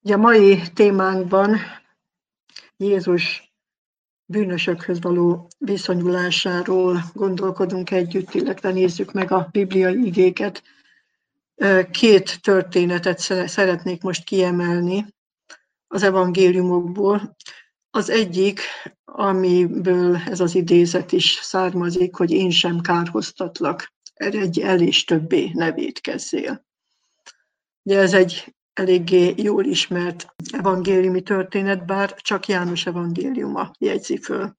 A mai témánkban Jézus bűnösökhöz való viszonyulásáról gondolkodunk együtt, illetve nézzük meg a bibliai igéket. Két történetet szeretnék most kiemelni az evangéliumokból. Az egyik, amiből ez az idézet is származik, hogy én sem kárhoztatlak, eredj el és többé ne vétkezzél. Ugye ez egy eléggé jól ismert evangéliumi történet, bár csak János evangéliuma jegyzi föl.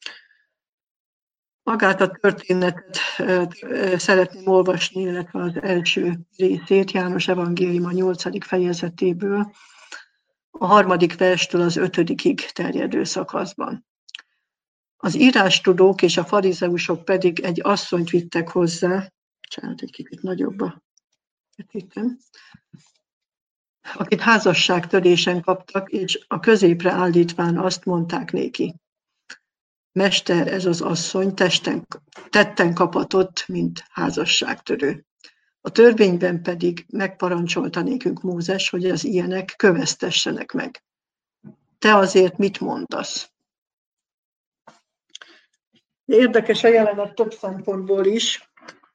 Magát a történetet szeretném olvasni, illetve az első részét János evangéliuma 8. fejezetéből, a 3. verstől az 5. terjedő szakaszban. Az írástudók és a farizeusok pedig egy asszonyt vittek hozzá, egy kicsit nagyobb a vetítem, akit házasságtörésen kaptak, és a középre állítván azt mondták néki: Mester, ez az asszony tetten kapatott, mint házasságtörő. A törvényben pedig megparancsolta nékünk Mózes, hogy az ilyenek köveztessenek meg. Te azért mit mondasz? Érdekes a jelenet több szempontból is.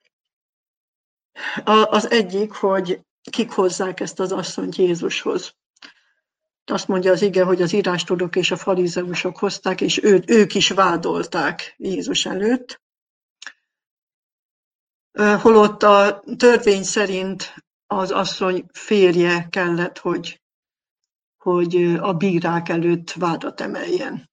Az egyik, hogy kik hozzák ezt az asszonyt Jézushoz. Azt mondja az ige, hogy az írástudók és a farizeusok hozták, és ők is vádolták Jézus előtt. Holott a törvény szerint az asszony férje kellett, hogy a bírák előtt vádat emeljen.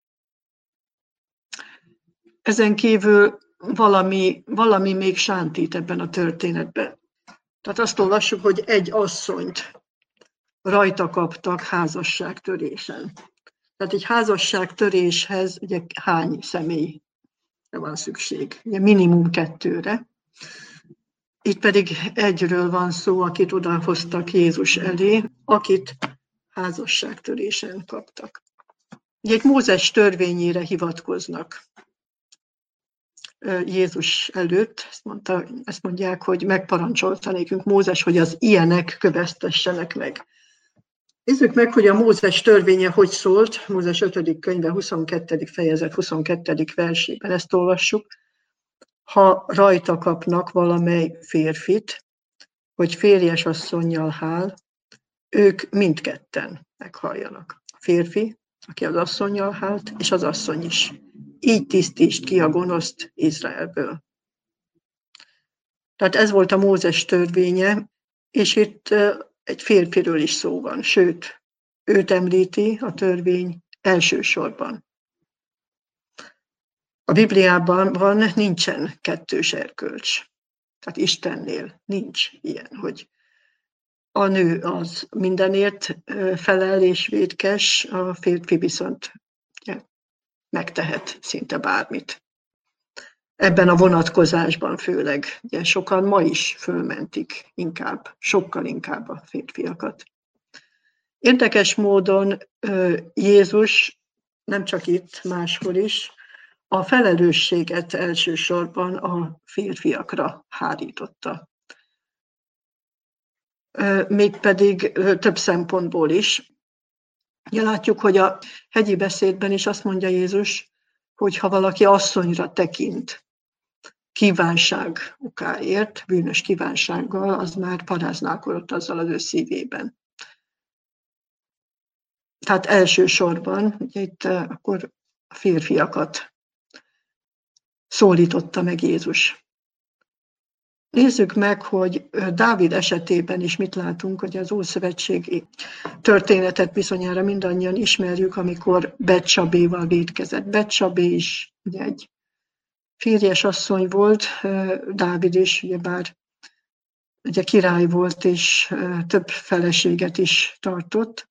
Ezen kívül valami még sántít ebben a történetben. Tehát azt olvassuk, hogy egy asszonyt rajta kaptak házasságtörésen. Tehát egy házasságtöréshez ugye hány személyre van szükség? Ugye minimum 2-re. Itt pedig egyről van szó, akit odahoztak Jézus elé, akit házasságtörésen kaptak. Ugye egy Mózes törvényére hivatkoznak Jézus előtt, ezt mondják, hogy megparancsolta nékünk Mózes, hogy az ilyenek köveztessenek meg. Nézzük meg, hogy a Mózes törvénye hogy szólt. Mózes 5. könyve 22. fejezet 22. versében ezt olvassuk. Ha rajta kapnak valamely férfit, hogy férjes asszonnyal hál, ők mindketten meghalljanak. A férfi, aki az asszonnyal hált, és az asszony is. Így tisztítsd ki a gonoszt Izraelből. Tehát ez volt a Mózes törvénye, és itt egy férfiről is szó van, sőt, őt említi a törvény elsősorban. A Bibliában nincsen kettős erkölcs. Tehát Istennél nincs ilyen, hogy a nő az mindenért felel és vétkes, a férfi viszont megtehet szinte bármit. Ebben a vonatkozásban főleg, ugye sokan ma is fölmentik sokkal inkább a férfiakat. Érdekes módon Jézus, nem csak itt, máshol is, a felelősséget elsősorban a férfiakra hárította. Mégpedig több szempontból is. Ja, látjuk, hogy a hegyi beszédben is azt mondja Jézus, hogy ha valaki asszonyra tekint kívánság okáért, bűnös kívánsággal, az már paráználkodott azzal az ő szívében. Tehát elsősorban, ugye itt akkor a férfiakat szólította meg Jézus. Nézzük meg, hogy Dávid esetében is mit látunk, hogy az ószövetségi történetet bizonyára mindannyian ismerjük, amikor Betsabéval vétkezett. Betsabé is ugye egy férjes asszony volt, Dávid is, ugyebár ugye király volt, és több feleséget is tartott.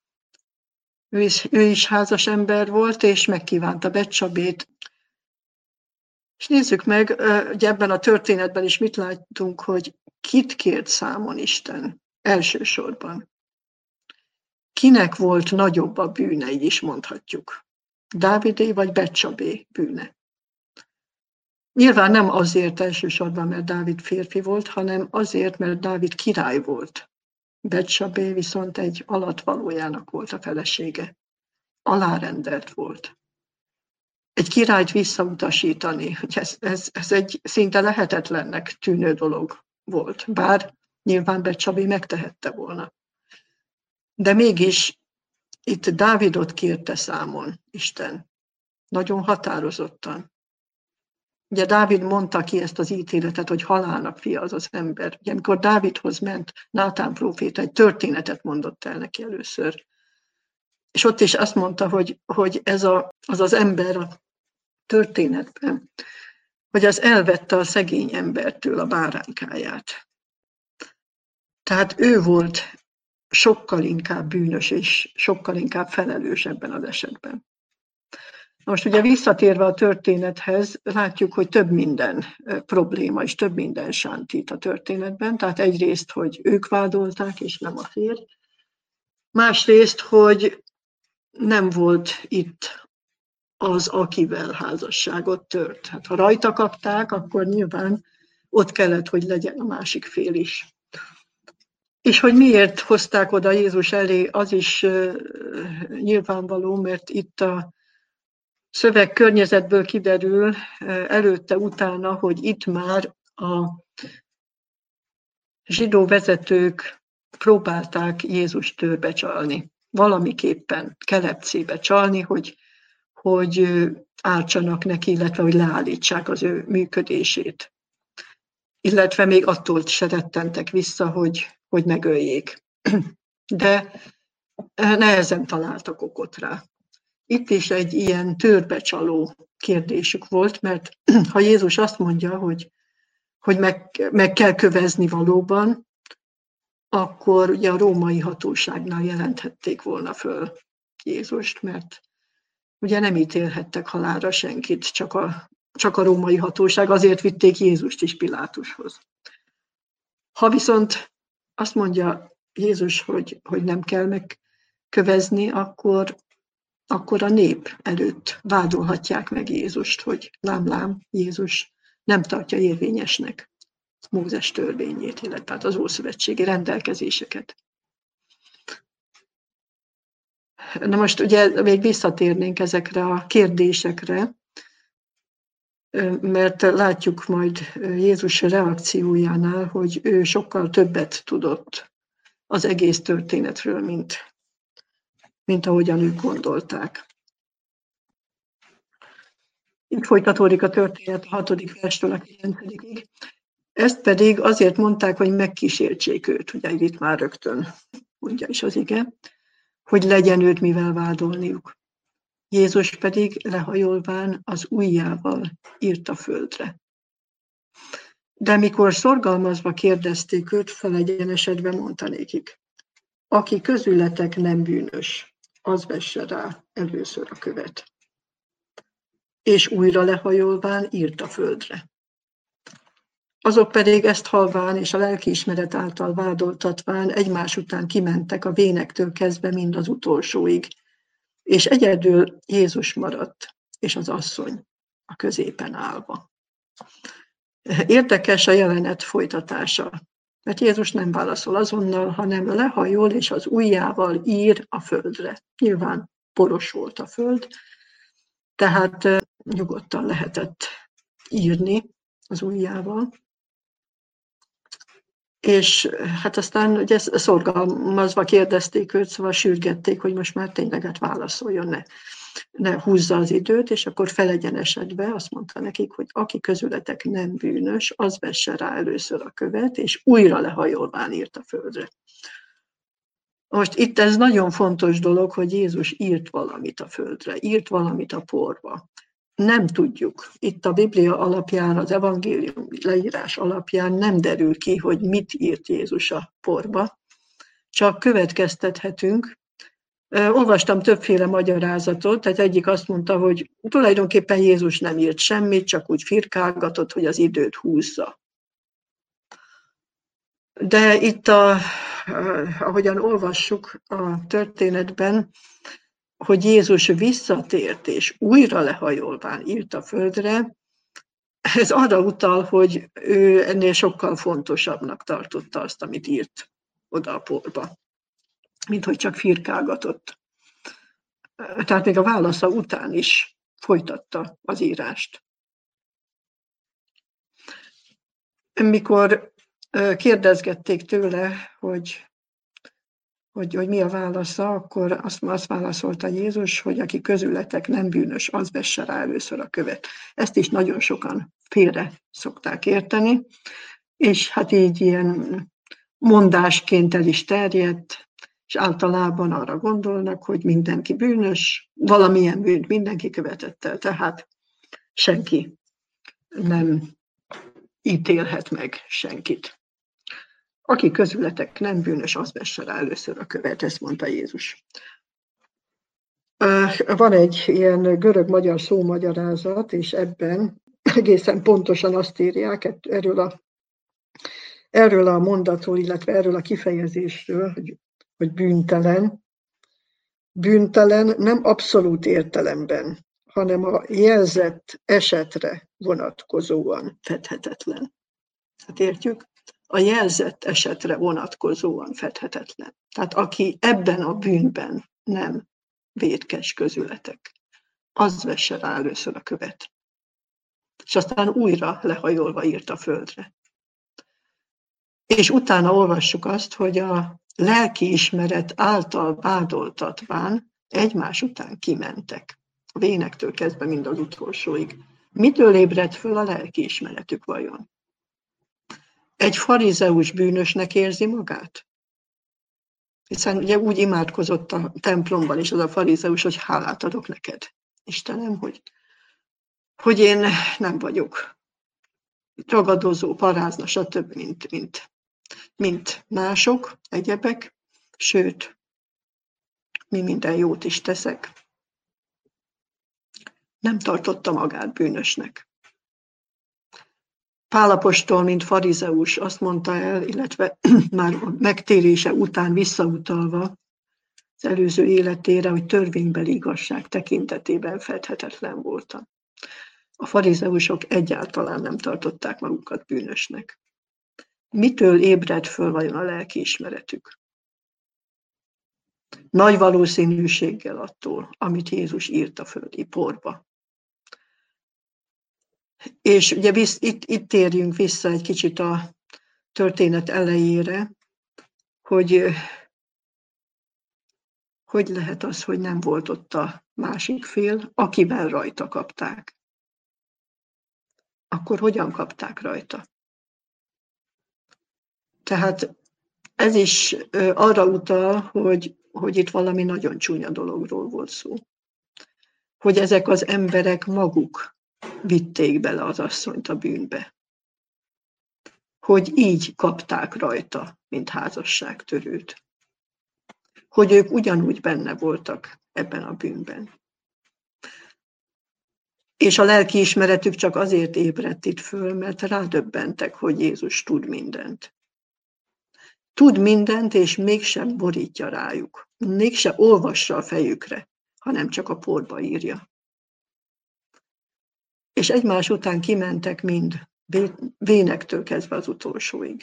Ő is házas ember volt, és megkívánta Betsabét. És nézzük meg, hogy ebben a történetben is mit látunk, hogy kit kért számon Isten elsősorban. Kinek volt nagyobb a bűne, így is mondhatjuk. Dávidé vagy Betsabé bűne. Nyilván nem azért elsősorban, mert Dávid férfi volt, hanem azért, mert Dávid király volt. Betsabé viszont egy alattvalójának volt a felesége. Alárendelt volt. Egy királyt visszautasítani, hogy ez egy szinte lehetetlennek tűnő dolog volt, bár nyilván Betsabé megtehette volna. De mégis itt Dávidot kérte számon Isten, nagyon határozottan. Ugye Dávid mondta ki ezt az ítéletet, hogy halálnak fia az az ember. Ugye amikor Dávidhoz ment, Nátán próféta egy történetet mondott el neki először. És ott is azt mondta, hogy ez az ember a történetben, hogy az elvette a szegény embertől a báránykáját. Tehát ő volt sokkal inkább bűnös és sokkal inkább felelős ebben az esetben. Most ugye visszatérve a történethez, látjuk, hogy több minden probléma és több minden sántít a történetben. Tehát egyrészt, hogy ők vádolták, és nem a férj. Másrészt, hogy nem volt itt az, akivel házasságot tört. Hát ha rajta kapták, akkor nyilván ott kellett, hogy legyen a másik fél is. És hogy miért hozták oda Jézus elé, az is nyilvánvaló, mert itt a szövegkörnyezetből kiderül előtte-utána, hogy itt már a zsidó vezetők próbálták Jézust törbe csalni. Valamiképpen kelepcébe csalni, hogy ártsanak neki, illetve hogy leállítsák az ő működését. Illetve még attól se rettentek vissza, hogy megöljék. De nehezen találtak okot rá. Itt is egy ilyen törbecsaló kérdésük volt, mert ha Jézus azt mondja, hogy meg kell kövezni valóban, akkor ugye a római hatóságnál jelenthették volna föl Jézust, mert ugye nem ítélhettek halálra senkit, csak a római hatóság, azért vitték Jézust is Pilátushoz. Ha viszont azt mondja Jézus, hogy nem kell megkövezni, akkor a nép előtt vádolhatják meg Jézust, hogy lám, Jézus nem tartja érvényesnek Mózes törvényét, illetve az ószövetségi rendelkezéseket. Na most ugye még visszatérnénk ezekre a kérdésekre, mert látjuk majd Jézus reakciójánál, hogy ő sokkal többet tudott az egész történetről, mint ahogyan ők gondolták. Itt folytatódik a történet a 6. verstől a 9-ig. Ezt pedig azért mondták, hogy megkísértsék őt, ugye itt már rögtön mondja is az ige, hogy legyen őt mivel vádolniuk. Jézus pedig lehajolván az ujjával írt a földre. De mikor szorgalmazva kérdezték őt, felegyenesedve mondta nékik: aki közületek nem bűnös, az vesse rá először a követ. És újra lehajolván írt a földre. Azok pedig ezt halván és a lelkiismeret által vádoltatván egymás után kimentek a vénektől kezdve mind az utolsóig, és egyedül Jézus maradt, és az asszony a középen állva. Érdekes a jelenet folytatása, mert Jézus nem válaszol azonnal, hanem lehajol, és az ujjával ír a földre. Nyilván poros volt a föld, tehát nyugodtan lehetett írni az ujjával. És hát aztán ugye szorgalmazva kérdezték őt, szóval sürgették, hogy most már tényleg válaszoljon, ne húzza az időt, és akkor felegyenesedve azt mondta nekik, hogy aki közületek nem bűnös, az vesse rá először a követ, és újra lehajolván írt a földre. Most itt ez nagyon fontos dolog, hogy Jézus írt valamit a földre, írt valamit a porba. Nem tudjuk. Itt a Biblia alapján, az evangélium leírás alapján nem derül ki, hogy mit írt Jézus a porba. Csak következtethetünk. Olvastam többféle magyarázatot, tehát egyik azt mondta, hogy tulajdonképpen Jézus nem írt semmit, csak úgy firkálgatott, hogy az időt húzza. De itt, ahogyan olvassuk a történetben, hogy Jézus visszatért és újra lehajolván írt a földre, ez arra utal, hogy ő ennél sokkal fontosabbnak tartotta azt, amit írt. oda a porba, mint hogy csak firkálgatott. Tehát még a válasza után is folytatta az írást. Mikor kérdezgették tőle, hogy mi a válasza, akkor azt válaszolta Jézus, hogy aki közületek nem bűnös, az vesse rá először a követ. Ezt is nagyon sokan félre szokták érteni, és hát így ilyen mondásként el is terjedt, és általában arra gondolnak, hogy mindenki bűnös, valamilyen bűnt mindenki követett el, tehát senki nem ítélhet meg senkit. Aki közületek nem bűnös, az vesse rá először a követ, ezt mondta Jézus. Van egy ilyen görög-magyar szómagyarázat, és ebben egészen pontosan azt írják erről a mondatról, illetve erről a kifejezésről, hogy bűntelen. Bűntelen nem abszolút értelemben, hanem a jelzett esetre vonatkozóan fedhetetlen. Hát értjük? A jelzett esetre vonatkozóan fedhetetlen. Tehát aki ebben a bűnben nem vétkes közületek, az vesse rá először a követ. És aztán újra lehajolva írt a földre. És utána olvassuk azt, hogy a lelkiismeret által vádoltatván egymás után kimentek. A vénektől kezdve mind az utolsóig. Mitől ébredt föl a lelkiismeretük vajon? Egy farizeus bűnösnek érzi magát? Hiszen ugye úgy imádkozott a templomban is az a farizeus, hogy hálát adok neked, Istenem, hogy én nem vagyok ragadozó, parázna, stb., mint mások, egyebek, sőt, mi minden jót is teszek. Nem tartotta magát bűnösnek. Pál apostol, mint farizeus, azt mondta el, illetve már a megtérése után visszautalva az előző életére, hogy törvénybeli igazság tekintetében fedhetetlen voltam. A farizeusok egyáltalán nem tartották magukat bűnösnek. Mitől ébred föl vajon a lelkiismeretük? Nagy valószínűséggel attól, amit Jézus írt a földi porba. És ugye itt térjünk vissza egy kicsit a történet elejére, hogy lehet az, hogy nem volt ott a másik fél, akivel rajta kapták. Akkor hogyan kapták rajta? Tehát ez is arra utal, hogy itt valami nagyon csúnya dologról volt szó. Hogy ezek az emberek maguk vitték bele az asszonyt a bűnbe. Hogy így kapták rajta, mint házasságtörőt. Hogy ők ugyanúgy benne voltak ebben a bűnben. És a lelkiismeretük csak azért ébredt itt föl, mert rádöbbentek, hogy Jézus tud mindent. Tud mindent, és mégsem borítja rájuk. Mégse olvassa a fejükre, hanem csak a porba írja. És egymás után kimentek mind, vénektől kezdve az utolsóig.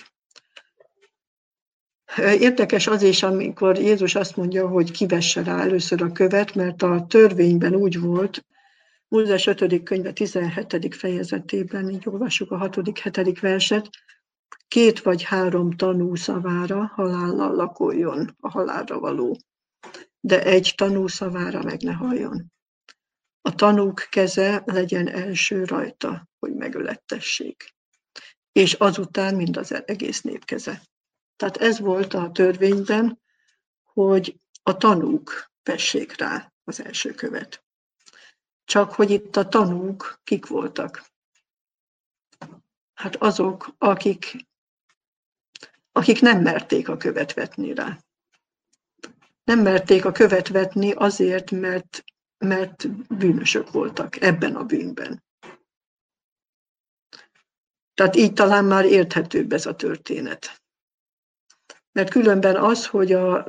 Érdekes az is, amikor Jézus azt mondja, hogy kivesse rá először a követ, mert a törvényben úgy volt, Mózes 5. könyve 17. fejezetében, így olvassuk a 6.-7. verset, 2 vagy 3 tanú szavára halállal lakoljon a halálra való, de egy tanú szavára meg ne halljon. A tanúk keze legyen első rajta, hogy megölettessék. És azután mind az egész nép keze. Tehát ez volt a törvényben, hogy a tanúk vessék rá az első követ. Csak hogy itt a tanúk kik voltak? Hát azok, akik nem merték a követ vetni rá. Nem merték a követ vetni azért, mert bűnösök voltak ebben a bűnben. Tehát így talán már érthetőbb ez a történet. Mert különben az, hogy a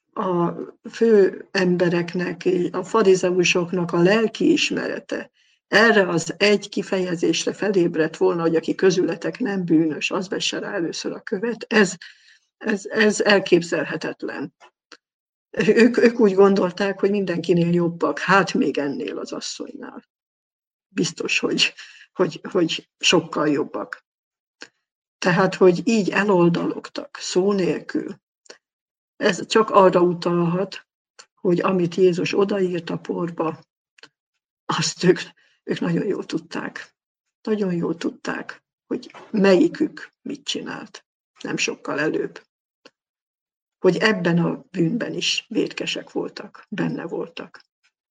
fő embereknek, a farizeusoknak a lelkiismerete erre az egy kifejezésre felébredt volna, hogy aki közületek nem bűnös, az vesse rá először a követ, Ez elképzelhetetlen. Ők úgy gondolták, hogy mindenkinél jobbak, hát még ennél az asszonynál. Biztos, hogy sokkal jobbak. Tehát, hogy így eloldalogtak, szó nélkül, ez csak arra utalhat, hogy amit Jézus odaírt a porba, azt ők nagyon jól tudták. Nagyon jól tudták, hogy melyikük mit csinált, nem sokkal előbb. Hogy ebben a bűnben is vétkesek voltak, benne voltak.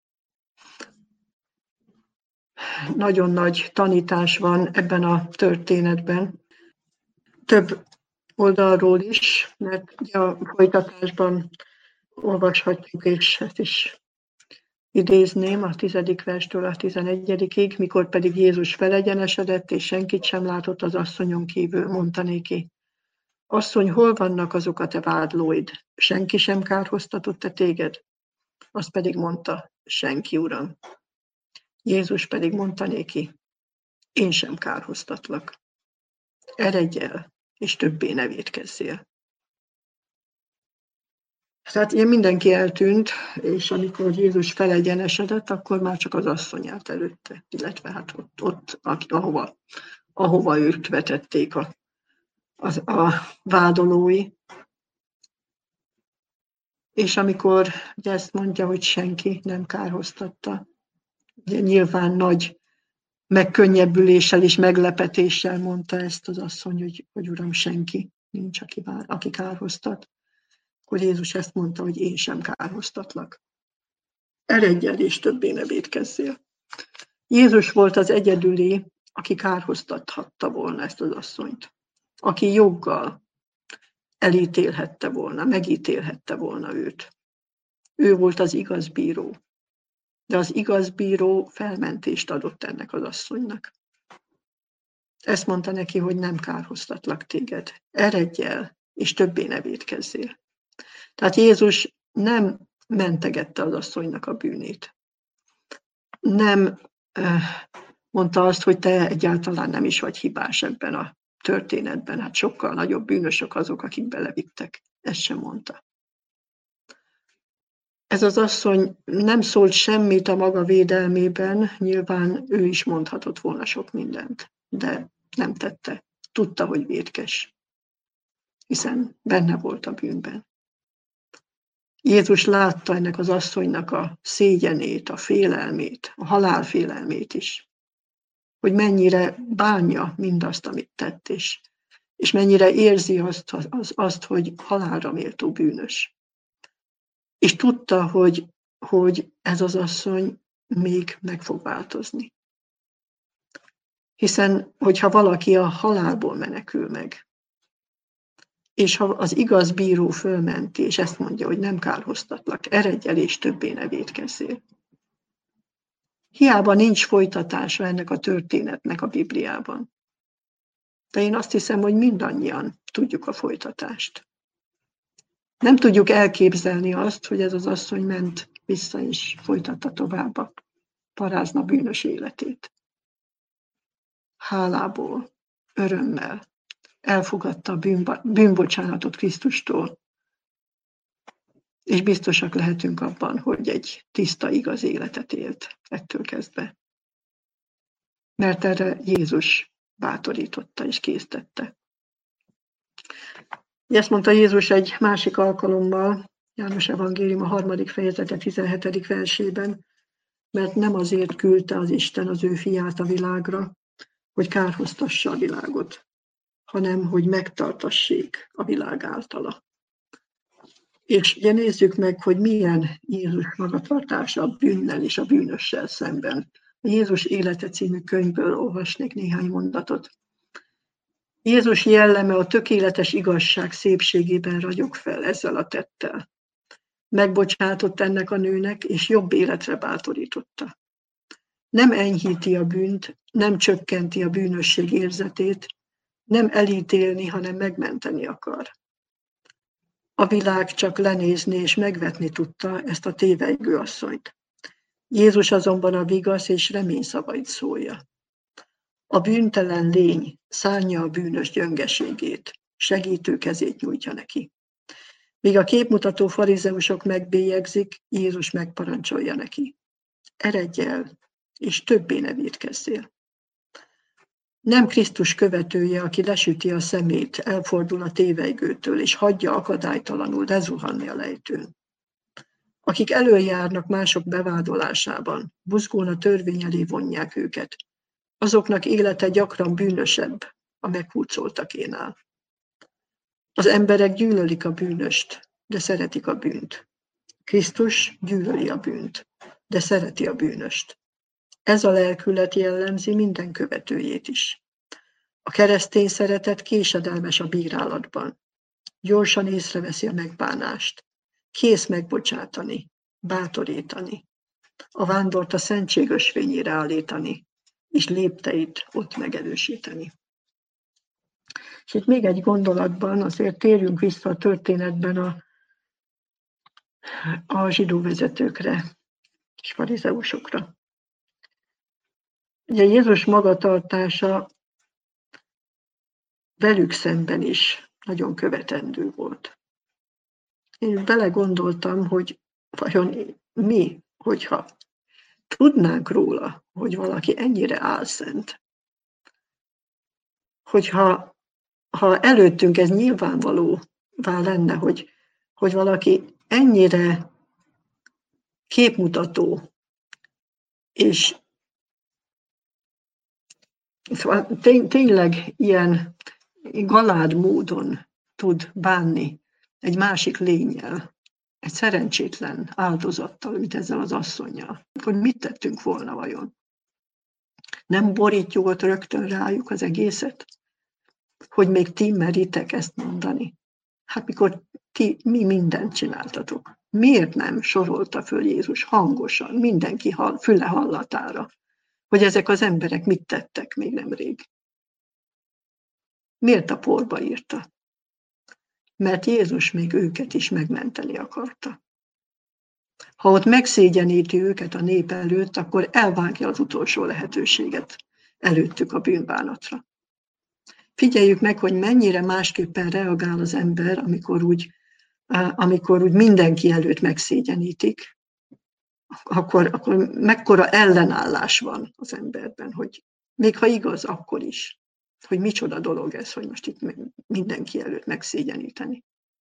Nagyon nagy tanítás van ebben a történetben. Több oldalról is, mert a folytatásban olvashatjuk, és ezt is idézném a 10. verstől a 11-ig, mikor pedig Jézus felegyenesedett, és senkit sem látott az asszonyon kívül, mondta néki: Asszony, hol vannak azok a te vádlóid? Senki sem kárhoztatott-e téged? Azt pedig mondta: senki, Uram. Jézus pedig mondta néki: én sem kárhoztatlak. Eredj el, és többé ne vétkezzél. Tehát ilyen mindenki eltűnt, és amikor Jézus felegyenesedett, akkor már csak az asszony állt előtte, illetve hát ott ahova őt vetették a vádolói. És amikor ugye ezt mondja, hogy senki nem kárhoztatta, ugye nyilván nagy megkönnyebbüléssel és meglepetéssel mondta ezt az asszony, hogy Uram, senki nincs, aki kárhoztat. Akkor Jézus ezt mondta, hogy én sem kárhoztatlak. Eredj el, és többé ne vétkezzél. Jézus volt az egyedüli, aki kárhoztathatta volna ezt az asszonyt. Aki joggal elítélhette volna, megítélhette volna őt. Ő volt az igaz bíró. De az igaz bíró felmentést adott ennek az asszonynak. Ezt mondta neki, hogy nem kárhoztatlak téged. Eredj el, és többé ne vétkezzél. Tehát Jézus nem mentegette az asszonynak a bűnét. Nem mondta azt, hogy te egyáltalán nem is vagy hibás ebben a történetben. Hát sokkal nagyobb bűnösök azok, akik belevittek. Ezt sem mondta. Ez az asszony nem szólt semmit a maga védelmében, nyilván ő is mondhatott volna sok mindent, de nem tette. Tudta, hogy vétkes, hiszen benne volt a bűnben. Jézus látta ennek az asszonynak a szégyenét, a félelmét, a halálfélelmét is, hogy mennyire bánja mindazt, amit tett, és mennyire érzi azt, hogy halálra méltó bűnös. És tudta, hogy ez az asszony még meg fog változni. Hiszen, hogyha valaki a halálból menekül meg, és ha az igaz bíró fölmenti, és ezt mondja, hogy nem kárhoztatlak, eredj el, és többé ne vétkezzél. Hiába nincs folytatása ennek a történetnek a Bibliában. De én azt hiszem, hogy mindannyian tudjuk a folytatást. Nem tudjuk elképzelni azt, hogy ez az asszony ment vissza és folytatta tovább a parázna bűnös életét. Hálából, örömmel elfogadta a bűnbocsánatot Krisztustól, és biztosak lehetünk abban, hogy egy tiszta, igaz életet élt ettől kezdve. Mert erre Jézus bátorította és késztette. Ezt mondta Jézus egy másik alkalommal, János Evangélium a 3. fejezete 17. versében, mert nem azért küldte az Isten az ő fiát a világra, hogy kárhoztassa a világot, hanem hogy megtartassék a világ általa. És ugye nézzük meg, hogy milyen Jézus magatartása a bűnnel és a bűnössel szemben. A Jézus élete című könyvből olvasnék néhány mondatot. Jézus jelleme a tökéletes igazság szépségében ragyog fel ezzel a tettel. Megbocsátott ennek a nőnek, és jobb életre bátorította. Nem enyhíti a bűnt, nem csökkenti a bűnösség érzetét, nem elítélni, hanem megmenteni akar. A világ csak lenézni és megvetni tudta ezt a tévejgő asszonyt. Jézus azonban a vigasz és remény szavait szólja. A bűntelen lény szánja a bűnös gyöngeségét, segítő kezét nyújtja neki. Míg a képmutató farizeusok megbélyegzik, Jézus megparancsolja neki. Eredj el, és többé ne vétkezzél. Nem Krisztus követője, aki lesüti a szemét, elfordul a tévejgőtől, és hagyja akadálytalanul lezuhanni a lejtőn. Akik előjárnak mások bevádolásában, buzgón a törvény elé vonják őket. Azoknak élete gyakran bűnösebb a meghurcoltakénál. Az emberek gyűlölik a bűnöst, de szeretik a bűnt. Krisztus gyűlöli a bűnt, de szereti a bűnöst. Ez a lelkület jellemzi minden követőjét is. A keresztény szeretet késedelmes a bírálatban. Gyorsan észreveszi a megbánást. Kész megbocsátani, bátorítani. A vándort a szentség ösvényére állítani, és lépteit ott megerősíteni. És itt még egy gondolatban azért térjünk vissza a történetben a zsidó vezetőkre és farizeusokra. Ugye Jézus magatartása velük szemben is nagyon követendő volt. Én belegondoltam, hogy vajon mi, hogyha tudnánk róla, hogy valaki ennyire álszent, hogyha előttünk ez nyilvánvalóvá lenne, hogy valaki ennyire képmutató, és szóval tényleg ilyen galád módon tud bánni egy másik lénnyel, egy szerencsétlen áldozattal, mint ezzel az asszonnyal, hogy mit tettünk volna vajon? Nem borítjuk ott rögtön rájuk az egészet? Hogy még ti meritek ezt mondani? Hát mikor mi mindent csináltatok. Miért nem sorolta föl Jézus hangosan, mindenki füle hallatára, hogy ezek az emberek mit tettek még nemrég? Miért a porba írta? Mert Jézus még őket is megmenteni akarta. Ha ott megszégyeníti őket a nép előtt, akkor elvágja az utolsó lehetőséget előttük a bűnbánatra. Figyeljük meg, hogy mennyire másképpen reagál az ember, amikor úgy mindenki előtt megszégyenítik, akkor mekkora ellenállás van az emberben, hogy még ha igaz, akkor is, hogy micsoda dolog ez, hogy most itt mindenki előtt megszégyeníteni.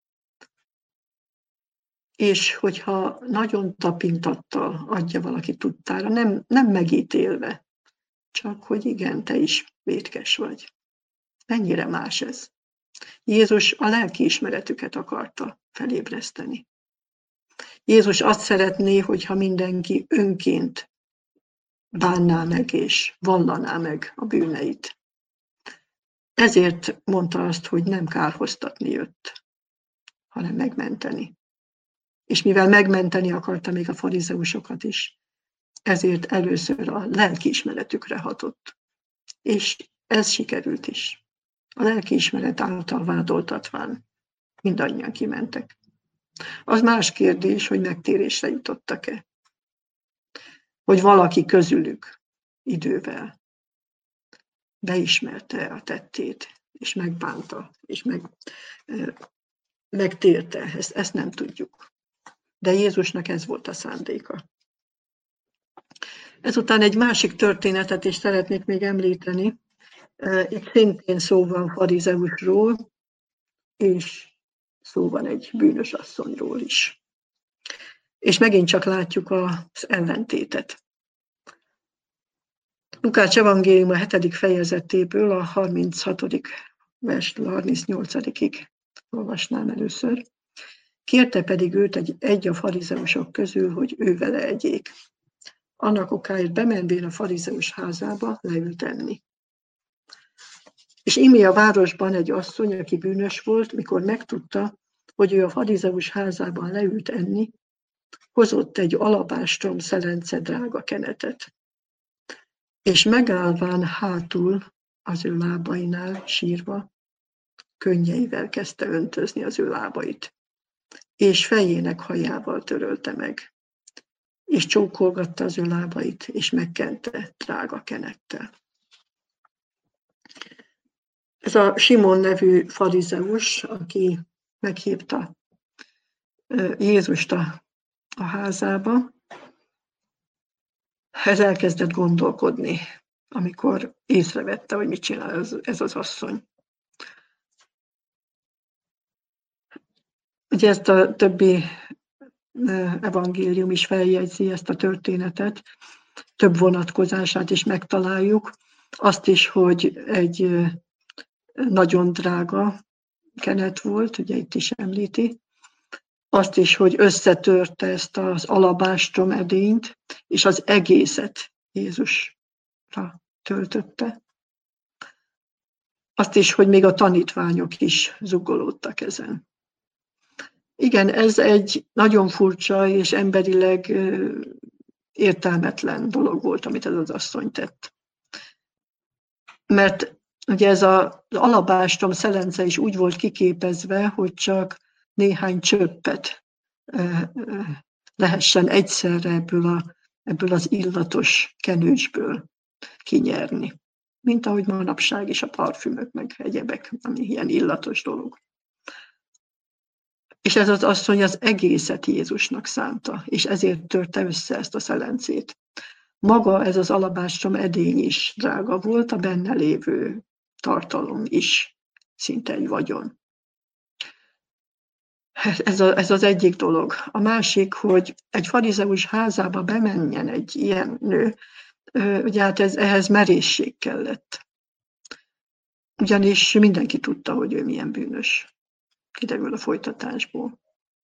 És hogyha nagyon tapintattal adja valaki tudtára, nem megítélve, csak hogy igen, te is vétkes vagy. Mennyire más ez? Jézus a lelkiismeretüket akarta felébreszteni. Jézus azt szeretné, hogyha mindenki önként bánná meg és vallaná meg a bűneit. Ezért mondta azt, hogy nem kárhoztatni jött, hanem megmenteni. És mivel megmenteni akarta még a farizeusokat is, ezért először a lelkiismeretükre hatott. És ez sikerült is. A lelkiismeret által vádoltatván mindannyian kimentek. Az más kérdés, hogy megtérésre jutottak-e. Hogy valaki közülük idővel beismerte a tettét, és megbánta, és megtérte. Ezt nem tudjuk. De Jézusnak ez volt a szándéka. Ezután egy másik történetet is szeretnék még említeni. Itt szintén szó van farizeusról, és szó van egy bűnös asszonyról is. És megint csak látjuk az ellentétet. Lukács evangélium a 7. fejezetéből a 36. verstől a 38-ig olvasnám először. Kérte pedig őt egy a farizeusok közül, hogy ő vele egyék. Annak okáért bemenvén a farizeus házába leült enni. És íme a városban egy asszony, aki bűnös volt, mikor megtudta, hogy ő a farizeus házában leült enni, hozott egy alabástrom szelence drága kenetet. És megállván hátul az ő lábainál sírva, könnyeivel kezdte öntözni az ő lábait, és fejének hajával törölte meg, és csókolgatta az ő lábait, és megkente drága kenettel. Ez a Simon nevű farizeus, aki meghívta Jézust a házába, ez elkezdett gondolkodni, amikor észrevette, hogy mit csinál ez az asszony. Ugye ezt a többi evangélium is feljegyzi, ezt a történetet, több vonatkozását is megtaláljuk. Azt is, hogy egy nagyon drága kenet volt, ugye itt is említi. Azt is, hogy összetörte ezt az alabástrom edényt, és az egészet Jézusra töltötte. Azt is, hogy még a tanítványok is zugolódtak ezen. Igen, ez egy nagyon furcsa és emberileg értelmetlen dolog volt, amit ez az asszony tett. Mert ugye ez az alabástrom szelence is úgy volt kiképezve, hogy csak néhány csöppet lehessen egyszerre ebből az illatos kenősből kinyerni. Mint ahogy manapság is a parfümök, meg egyebek, ami ilyen illatos dolog. És ez az asszony az egészet Jézusnak szánta, és ezért törte össze ezt a szelencét. Maga ez az alabástrom edény is drága volt, a benne lévő tartalom is szinte egy vagyon. Ez az egyik dolog. A másik, hogy egy farizeus házába bemenjen egy ilyen nő, ugye hát ehhez merészség kellett. Ugyanis mindenki tudta, hogy ő milyen bűnös. Kiderül a folytatásból.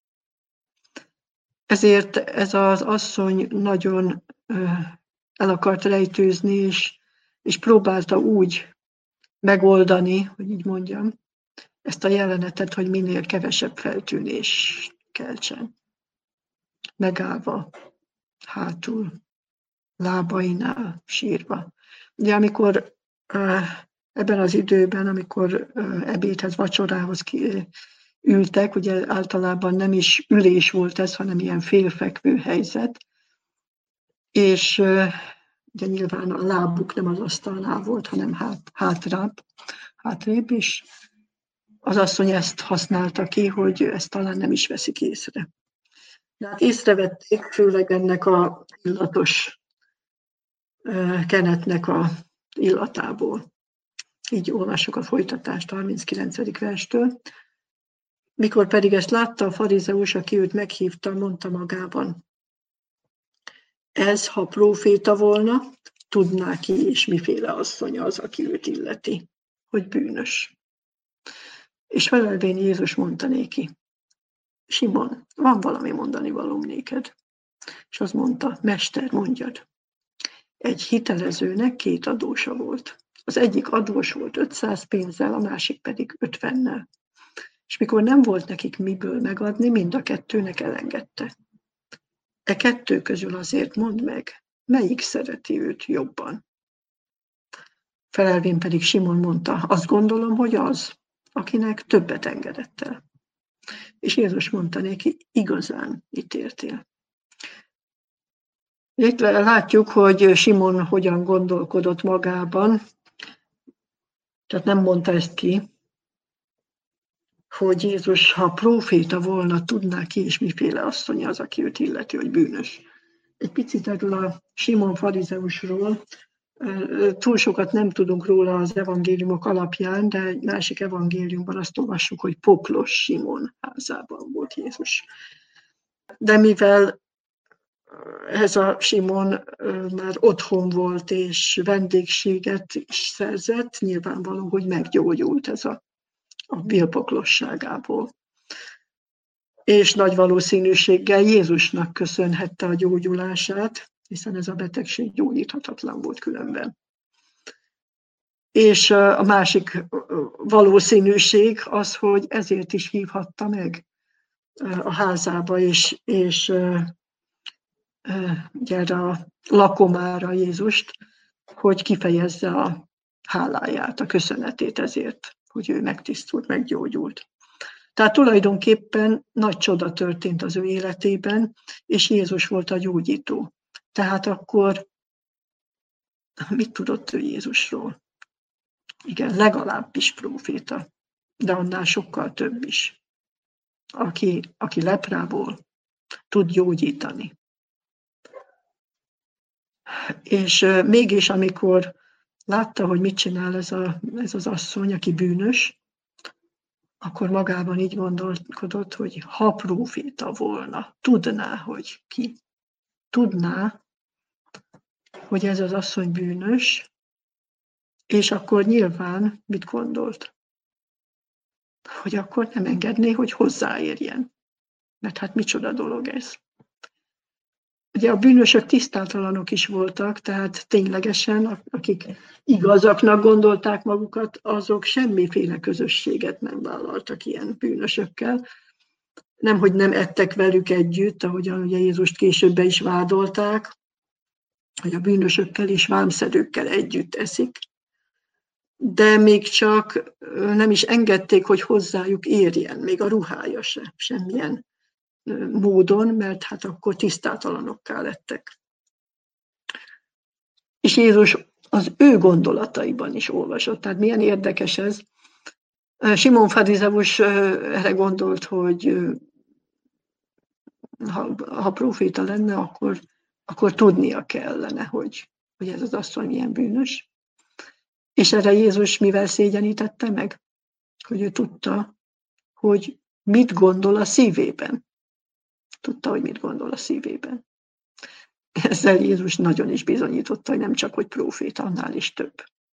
Ezért ez az asszony nagyon el akart rejtőzni, és próbálta úgy megoldani, hogy így mondjam, ezt a jelenetet, hogy minél kevesebb feltűnés keltsen. Megállva, hátul, lábainál, sírva. Ugye amikor ebben az időben, amikor ebédhez, vacsorához ültek, ugye általában nem is ülés volt ez, hanem ilyen félfekvő helyzet, és ugye nyilván a lábuk nem az asztalnál volt, hanem hátrébb, és az asszony ezt használta ki, hogy ezt talán nem is veszik észre. De hát észrevették, főleg ennek a illatos kenetnek a illatából. Így olvassuk a folytatást 39. verstől. Mikor pedig ezt látta a farizeus, aki őt meghívta, mondta magában: ez, ha próféta volna, tudná ki és miféle asszony az, aki őt illeti, hogy bűnös. És felelvén Jézus mondta néki: Simon, van valami mondani valóm néked. És az mondta: Mester, mondjad. Egy hitelezőnek 2 adósa volt. Az egyik adós volt 500 pénzzel, a másik pedig 50-nel. És mikor nem volt nekik miből megadni, mind a 2-nek elengedte. E 2 közül azért mondd meg, melyik szereti őt jobban. Felelvén pedig Simon mondta: azt gondolom, hogy az, akinek többet engedett el. És Jézus mondta néki: igazán ítéltél. Itt látjuk, hogy Simon hogyan gondolkodott magában, tehát nem mondta ezt ki, hogy Jézus, ha próféta volna, tudná ki és miféle asszony az, aki őt illeti, hogy bűnös. Egy picit erről a Simon farizeusról, túl sokat nem tudunk róla az evangéliumok alapján, de egy másik evangéliumban azt olvassuk, hogy poklos Simon házában volt Jézus. De mivel ez a Simon már otthon volt és vendégséget is szerzett, nyilvánvaló, hogy meggyógyult ez a bélpoklosságából. És nagy valószínűséggel Jézusnak köszönhette a gyógyulását, hiszen ez a betegség gyógyíthatatlan volt különben. És a másik valószínűség az, hogy ezért is hívhatta meg a házába, és erre a lakomára Jézust, hogy kifejezze a háláját, a köszönetét ezért, hogy ő megtisztult, meggyógyult. Tehát tulajdonképpen nagy csoda történt az ő életében, és Jézus volt a gyógyító. Tehát akkor mit tudott ő Jézusról? Igen, legalábbis próféta, de annál sokkal több is, aki leprából tud gyógyítani. És mégis, amikor látta, hogy mit csinál ez az asszony, aki bűnös, akkor magában így gondolkodott, hogy ha próféta volna, tudná, hogy ki. Tudná, hogy ez az asszony bűnös, és akkor nyilván mit gondolt? Hogy akkor nem engedné, hogy hozzáérjen. Mert hát micsoda dolog ez. Ugye a bűnösök tisztátalanok is voltak, tehát ténylegesen, akik igazaknak gondolták magukat, azok semmiféle közösséget nem vállaltak ilyen bűnösökkel. Nemhogy nem ettek velük együtt, ahogyan ugye Jézust később be is vádolták, hogy a bűnösökkel és vámszedőkkel együtt eszik, de még csak nem is engedték, hogy hozzájuk érjen, még a ruhája se, semmilyen módon, mert hát akkor tisztátalanokká lettek. És Jézus az ő gondolataiban is olvasott. Tehát milyen érdekes ez. Simon farizeus erre gondolt, hogy ha próféta lenne, akkor tudnia kellene, hogy ez az asszony milyen bűnös. És erre Jézus mivel szégyenítette meg? Hogy ő tudta, hogy mit gondol a szívében. Tudta, hogy mit gondol a szívében. Ezzel Jézus nagyon is bizonyította, hogy nem csak, hogy próféta, annál is több.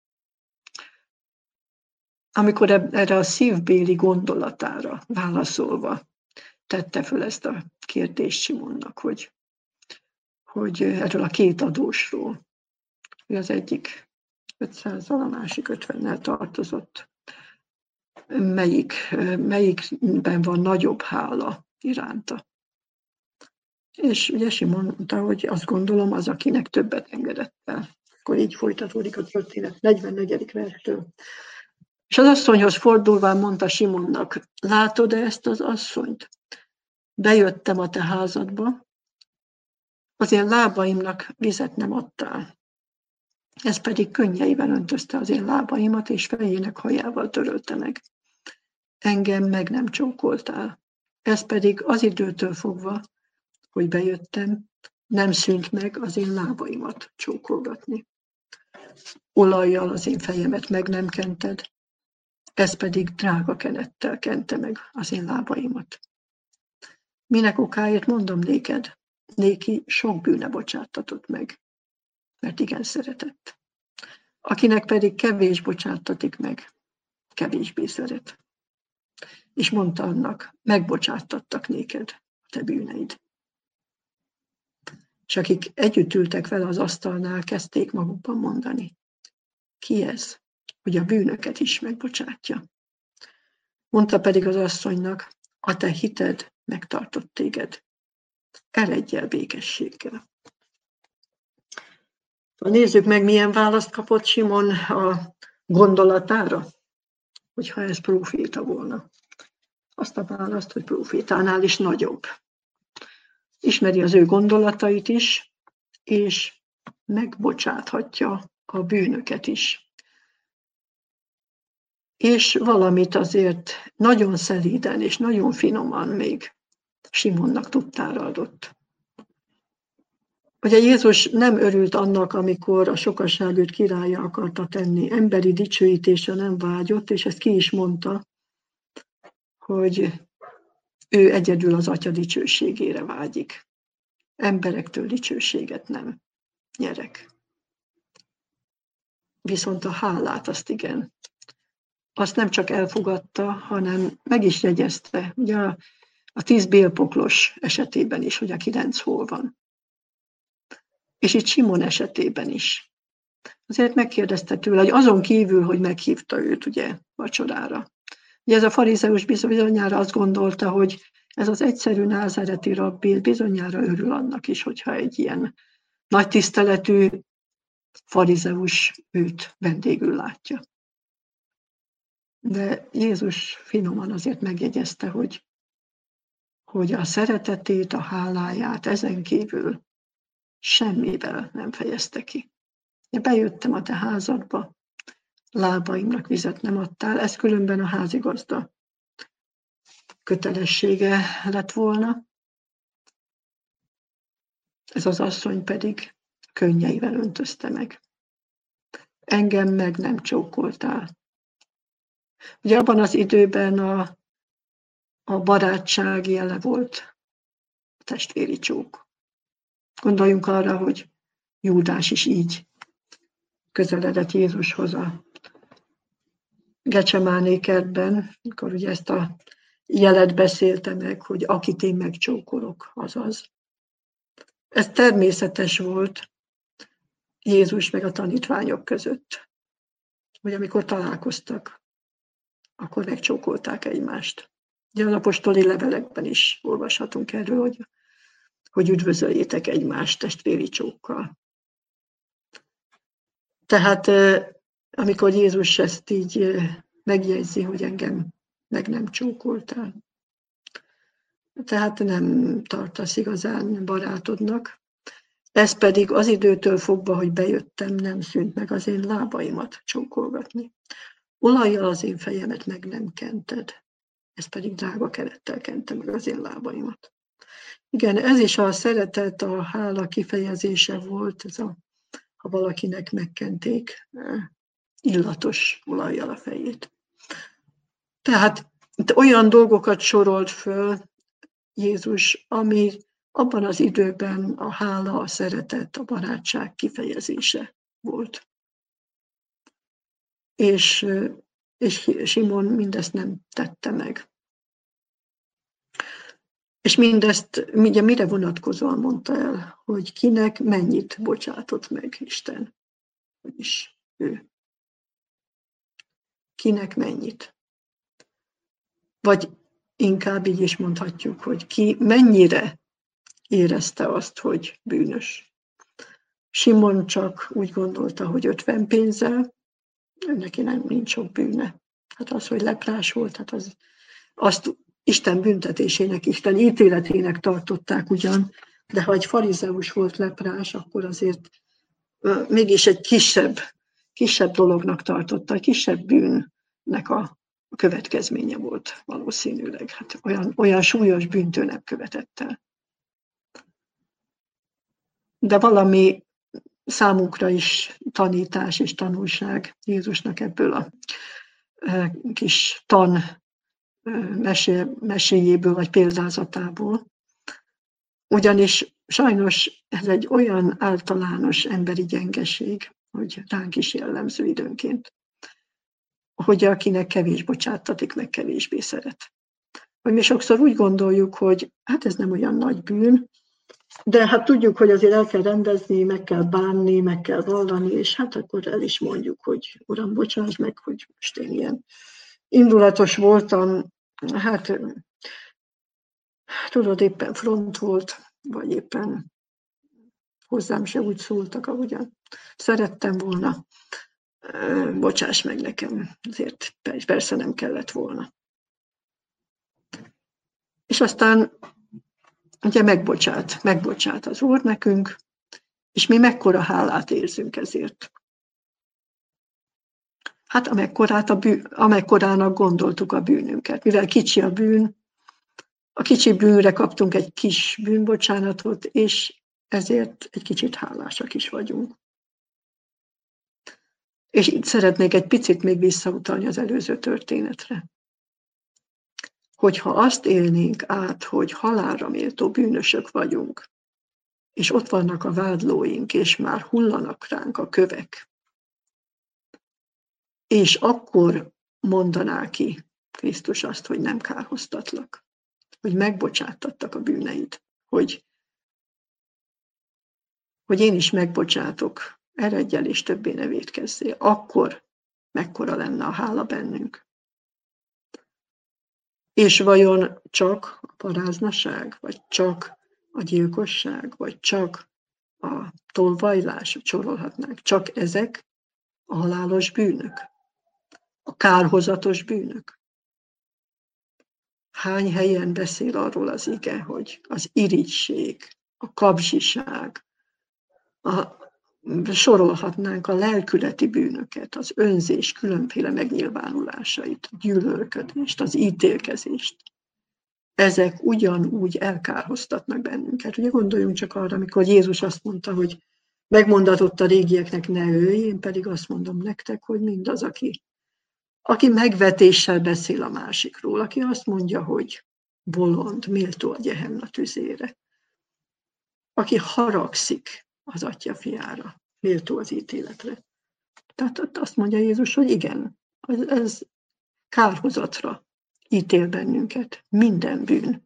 Amikor erre a szívbéli gondolatára válaszolva tette föl ezt a kérdést Simonnak, hogy erről a két adósról, hogy az egyik 500-zal, a másik 50-nel tartozott, melyikben van nagyobb hála iránta. És ugye Simon mondta, hogy azt gondolom, az, akinek többet engedett el. Akkor így folytatódik a történet 44. verstől. És az asszonyhoz fordulván mondta Simonnak, látod-e ezt az asszonyt? Bejöttem a te házadba, az én lábaimnak vizet nem adtál. Ez pedig könnyeivel öntözte az én lábaimat, és fejének hajával törölte meg. Engem meg nem csókoltál. Ez pedig az időtől fogva, hogy bejöttem, nem szűnt meg az én lábaimat csókolgatni. Olajjal az én fejemet meg nem kented, ez pedig drága kenettel kente meg az én lábaimat. Minek okáért mondom néked, néki sok bűne bocsáttatott meg, mert igen szeretett. Akinek pedig kevés bocsáttatik meg, kevésbé szeret. És mondta annak, megbocsátattak néked a te bűneid. És akik együtt ültek vele az asztalnál, kezdték magukban mondani. Ki ez, hogy a bűnöket is megbocsátja? Mondta pedig az asszonynak, a te hited megtartott téged. Eredj el békességgel. Nézzük meg, milyen választ kapott Simon a gondolatára, hogyha ez próféta volna. Azt a választ, hogy prófétánál is nagyobb. Ismeri az ő gondolatait is, és megbocsáthatja a bűnöket is. És valamit azért nagyon szelíden és nagyon finoman még Simonnak tudtára adott. Ugye Jézus nem örült annak, amikor a sokaság őt királlyá akarta tenni. Emberi dicsőítésre nem vágyott, és ezt ki is mondta, hogy ő egyedül az Atya dicsőségére vágyik. Emberektől dicsőséget nem nyerek. Viszont a hálát azt igen. Azt nem csak elfogadta, hanem meg is jegyezte. Ugye a 10 bélpoklos esetében is, hogy a 9 hol van. És itt Simon esetében is. Azért megkérdezte tőle, hogy azon kívül, hogy meghívta őt ugye vacsorára. Ugye ez a farizeus bizonyára azt gondolta, hogy ez az egyszerű názáreti rabbi bizonyára örül annak is, hogyha egy ilyen nagy tiszteletű farizeus őt vendégül látja. De Jézus finoman azért megjegyezte, hogy a szeretetét, a háláját ezen kívül semmivel nem fejezte ki. Én bejöttem a te házadba, lábaimnak vizet nem adtál, ez különben a házigazda kötelessége lett volna. Ez az asszony pedig könnyeivel öntözte meg. Engem meg nem csókoltál. Ugye abban az időben a barátság jele volt, a testvéri csók. Gondoljunk arra, hogy Júdás is így közeledett Jézushoz a Gecsemáné kertben, amikor ugye ezt a jelet beszélte meg, hogy akit én megcsókolok, az az. Ez természetes volt Jézus meg a tanítványok között, hogy amikor találkoztak, akkor megcsókolták egymást. Ugye az apostoli levelekben is olvashatunk erről, hogy üdvözöljétek egymást testvéri csókkal. Tehát amikor Jézus ezt így megjegyzi, hogy engem meg nem csókoltál, tehát nem tartasz igazán barátodnak. Ez pedig az időtől fogva, hogy bejöttem, nem szűnt meg az én lábaimat csókolgatni. Olajjal az én fejemet meg nem kented, ez pedig drága kerettel kente meg az én lábaimat. Igen, ez is a szeretet, a hála kifejezése volt, ez ha valakinek megkenték illatos olajjal a fejét. Tehát olyan dolgokat sorolt föl Jézus, ami abban az időben a hála, a szeretet, a barátság kifejezése volt. És Simon mindezt nem tette meg. És mindezt ugye mire vonatkozóan mondta el, hogy kinek mennyit bocsátott meg Isten, vagyis ő. Kinek mennyit. Vagy inkább így is mondhatjuk, hogy ki mennyire érezte azt, hogy bűnös. Simon csak úgy gondolta, hogy 50 pénzzel, neki nincs sok bűne. Hát az, hogy leprás volt, hát azt Isten büntetésének, Isten ítéletének tartották ugyan, de ha egy farizeus volt leprás, akkor azért mégis egy kisebb dolognak tartotta, egy kisebb bűnnek a következménye volt valószínűleg. Hát olyan súlyos bűnt ő nem követett el. De valami számunkra is tanítás és tanulság Jézusnak ebből a kis meséjéből vagy példázatából. Ugyanis sajnos ez egy olyan általános emberi gyengeség, hogy ránk is jellemző időnként, hogy akinek kevés bocsáttatik, meg kevésbé szeret. Hogy mi sokszor úgy gondoljuk, hogy hát ez nem olyan nagy bűn, de hát tudjuk, hogy azért el kell rendezni, meg kell bánni, meg kell vallani, és hát akkor el is mondjuk, hogy Uram, bocsáss meg, hogy most én ilyen indulatos voltam, hát tudod, éppen front volt, vagy éppen hozzám se úgy szóltak, ahogyan szerettem volna. Bocsáss meg nekem, azért persze nem kellett volna. És aztán ugye megbocsát az Úr nekünk, és mi mekkora hálát érzünk ezért. Hát amekkorának gondoltuk a bűnünket. Mivel kicsi a bűn, a kicsi bűnre kaptunk egy kis bűnbocsánatot, és ezért egy kicsit hálásak is vagyunk. És itt szeretnék egy picit még visszautalni az előző történetre. Hogyha azt élnénk át, hogy halálra méltó bűnösök vagyunk, és ott vannak a vádlóink, és már hullanak ránk a kövek, és akkor mondaná ki Krisztus azt, hogy nem kárhoztatlak, hogy megbocsátattak a bűneid, hogy én is megbocsátok, eredj el és többé ne vétkezzél, akkor mekkora lenne a hála bennünk. És vajon csak a paráznaság, vagy csak a gyilkosság, vagy csak a tolvajlás, sorolhatnánk, csak ezek a halálos bűnök, a kárhozatos bűnök? Hány helyen beszél arról az ige, hogy az irigység, a kapzsiság, sorolhatnánk a lelkületi bűnöket, az önzés különféle megnyilvánulásait, a gyűlölködést, az ítélkezést. Ezek ugyanúgy elkárhoztatnak bennünket. Ugye gondoljunk csak arra, amikor Jézus azt mondta, hogy megmondatott a régieknek, ne ölj, én pedig azt mondom nektek, hogy mindaz, aki megvetéssel beszél a másikról, aki azt mondja, hogy bolond, méltó a Gehenna tüzére, aki haragszik az Atya fiára, méltó az ítéletre. Tehát azt mondja Jézus, hogy igen, ez kárhozatra ítél bennünket, minden bűn.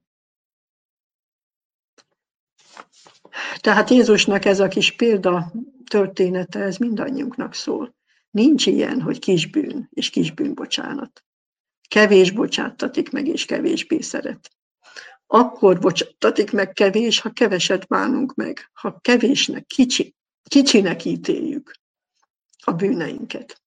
Tehát Jézusnak ez a kis példa története, ez mindannyiunknak szól. Nincs ilyen, hogy kisbűn és kisbűnbocsánat. Kevés bocsáttatik meg, és kevésbé szeret. Akkor bocsáttatik meg kevés, ha keveset bánunk meg, ha kevésnek, kicsinek ítéljük a bűneinket.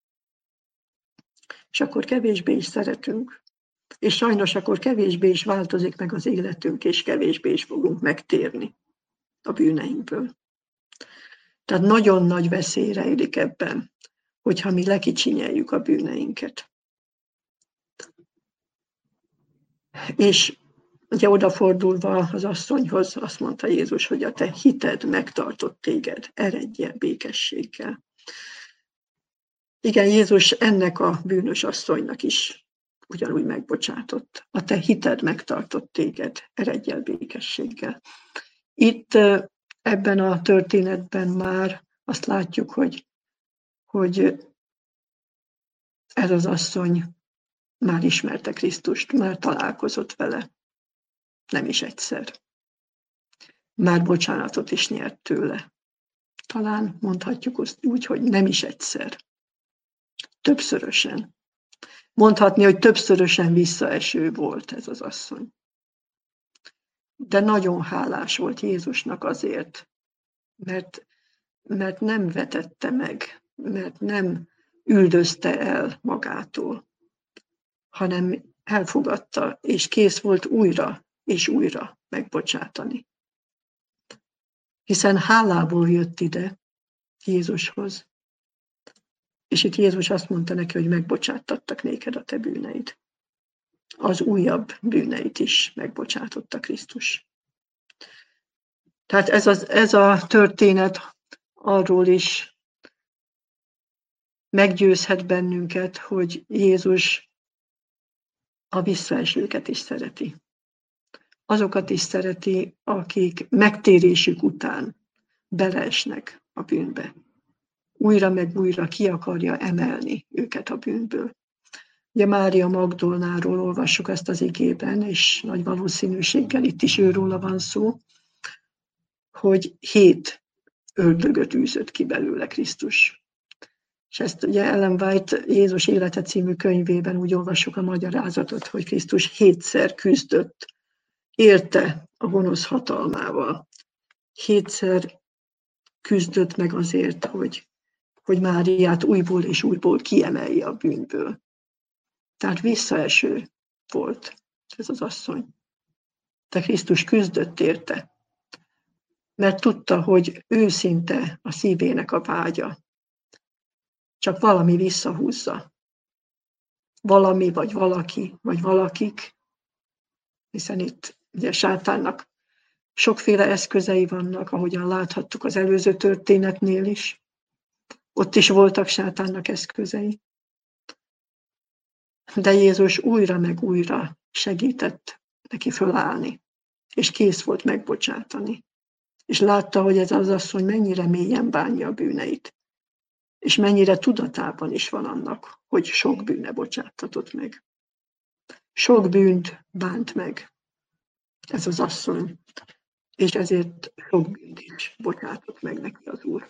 És akkor kevésbé is szeretünk. És sajnos akkor kevésbé is változik meg az életünk, és kevésbé is fogunk megtérni a bűneinkből. Tehát nagyon nagy veszély rejlik ebben, hogyha mi lekicsinyeljük a bűneinket. És ugye odafordulva az asszonyhoz azt mondta Jézus, hogy a te hited megtartott téged, eredjél békességgel. Igen, Jézus ennek a bűnös asszonynak is ugyanúgy megbocsátott. A te hited megtartott téged, eredjél békességgel. Itt ebben a történetben már azt látjuk, hogy ez az asszony már ismerte Krisztust, már találkozott vele. Nem is egyszer. Már bocsánatot is nyert tőle. Talán mondhatjuk azt úgy, hogy nem is egyszer. Többszörösen. Mondhatni, hogy többszörösen visszaeső volt ez az asszony. De nagyon hálás volt Jézusnak azért, mert nem vetette meg, mert nem üldözte el magától, hanem elfogadta, és kész volt újra és újra megbocsátani. Hiszen hálából jött ide Jézushoz. És itt Jézus azt mondta neki, hogy megbocsáttattak néked a te bűneid. Az újabb bűneit is megbocsátotta Krisztus. Tehát ez a történet arról is meggyőzhet bennünket, hogy Jézus a visszaesőket is szereti. Azokat is szereti, akik megtérésük után beleesnek a bűnbe. Újra meg újra ki akarja emelni őket a bűnből. Ugye Mária Magdolnáról olvassuk ezt az igében, és nagy valószínűséggel itt is őróla van szó, hogy 7 ördögöt űzött ki belőle Krisztus. És ezt ugye Ellen White Jézus élete című könyvében úgy olvassuk a magyarázatot, hogy Krisztus 7-szer küzdött, érte a gonosz hatalmával. 7-szer küzdött meg azért, hogy Máriát újból és újból kiemelje a bűnből. Tehát visszaeső volt ez az asszony. De Krisztus küzdött érte, mert tudta, hogy őszinte a szívének a vágya. Csak valami visszahúzza. Valami, vagy valaki, vagy valakik, hiszen itt ugye sátánnak sokféle eszközei vannak, ahogyan láthattuk az előző történetnél is. Ott is voltak sátánnak eszközei. De Jézus újra meg újra segített neki fölállni, és kész volt megbocsátani. És látta, hogy ez az asszony mennyire mélyen bánja a bűneit, és mennyire tudatában is van annak, hogy sok bűne bocsáttatott meg. Sok bűnt bánt meg ez az asszony, és ezért sok bűnt is bocsátott meg neki az Úr.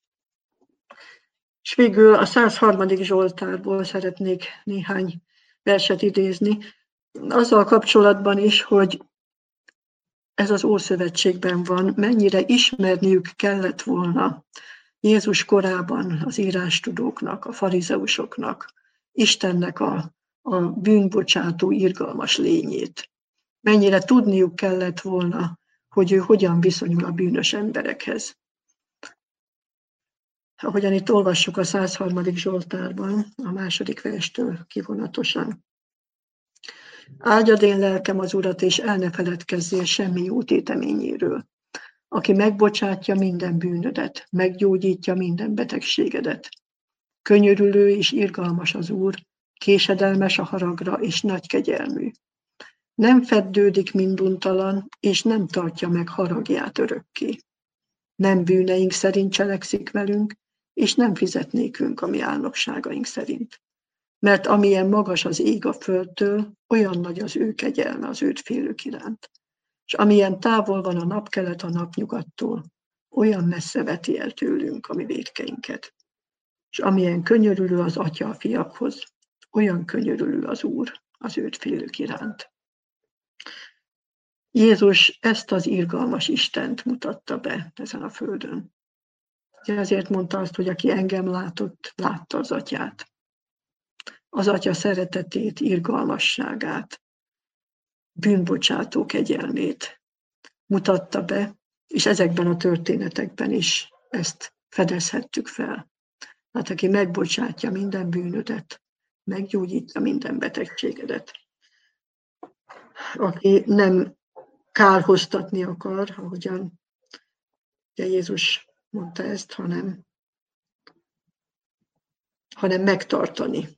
És végül a 103. Zsoltárból szeretnék néhány verset idézni, azzal kapcsolatban is, hogy ez az Ószövetségben van, mennyire ismerniük kellett volna Jézus korában az írástudóknak, a farizeusoknak, Istennek a bűnbocsátó, irgalmas lényét. Mennyire tudniuk kellett volna, hogy ő hogyan viszonyul a bűnös emberekhez. ahogyan itt olvassuk a 103. Zsoltárban, a 2. verstől kivonatosan. Áldjad én lelkem az Urat, és el ne feledkezzél semmi jó téteményéről, aki megbocsátja minden bűnödet, meggyógyítja minden betegségedet. Könyörülő és irgalmas az Úr, késedelmes a haragra és nagy kegyelmű. Nem feddődik minduntalan, és nem tartja meg haragját örökké. Nem bűneink szerint cselekszik velünk, és nem fizet nékünk a mi álnokságaink szerint. Mert amilyen magas az ég a földtől, olyan nagy az ő kegyelme az őt félők iránt. És amilyen távol van a napkelet a napnyugattól, olyan messze veti el tőlünk a mi vétkeinket. És amilyen könyörülő az Atya a fiakhoz, olyan könyörülő az Úr az őt félők iránt. Jézus ezt az irgalmas Istent mutatta be ezen a földön. Ezért mondta azt, hogy aki engem látott, látta az Atyát. Az Atya szeretetét, irgalmasságát, bűnbocsátó kegyelmét mutatta be, és ezekben a történetekben is ezt fedezhettük fel. Hát aki megbocsátja minden bűnödet, meggyógyítja minden betegségedet. Aki nem kárhoztatni akar, ahogyan Jézus mondta ezt, hanem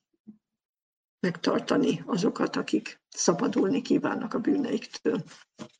megtartani azokat, akik szabadulni kívánnak a bűneiktől.